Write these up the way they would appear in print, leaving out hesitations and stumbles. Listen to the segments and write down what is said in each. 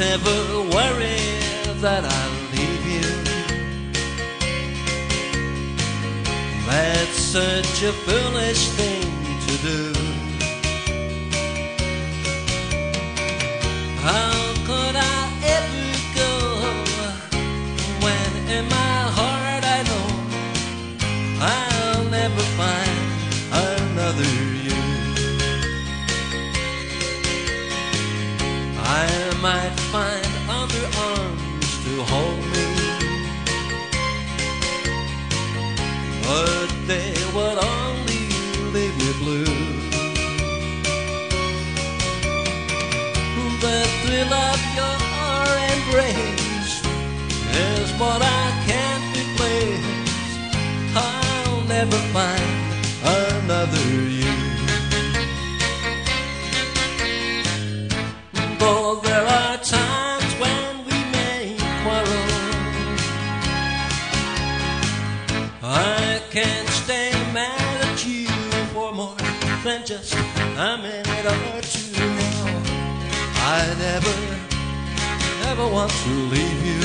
never worry that I'll leave you. That's such a foolish thing to do. How could I ever go when in my heart I know I'll never find another you? I might find other arms to hold me, but they would only leave me blue. The thrill of your embrace is what I can't replace. I'll never find another you. Though there are times when we may quarrel, I can't stay mad at you for more than just a minute or two now. I never want to leave you,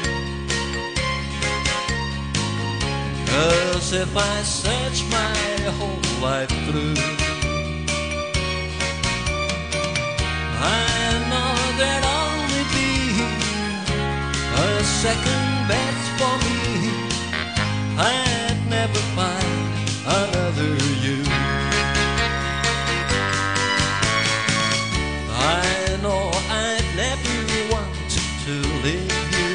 'cause if I search my whole life through, I know there'd only be a second best for me. I'd never find another you. I know I'd never want to leave you,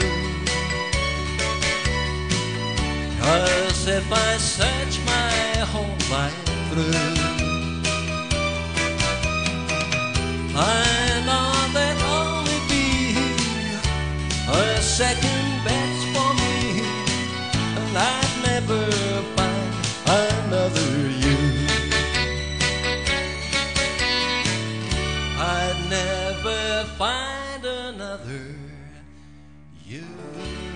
'cause if I search my whole life through, I know there'd only be a second best for me, and I'd never find another you. I'd never find another you.